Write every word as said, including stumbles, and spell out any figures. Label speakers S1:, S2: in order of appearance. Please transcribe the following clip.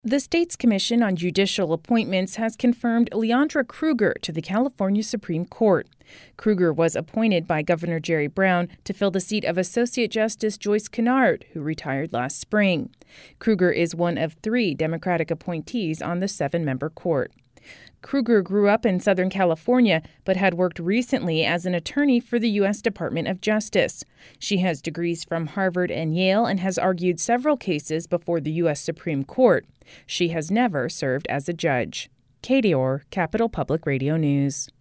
S1: The state's Commission on Judicial Appointments has confirmed Leandra Kruger to the California Supreme Court. Kruger was appointed by Governor Jerry Brown to fill the seat of Associate Justice Joyce Kennard, who retired last spring. Kruger is one of three Democratic appointees on the seven-member court. Kruger grew up in Southern California, but had worked recently as an attorney for the U S Department of Justice. She has degrees from Harvard and Yale and has argued several cases before the U S Supreme Court. She has never served as a judge. Katie Orr, Capital Public Radio News.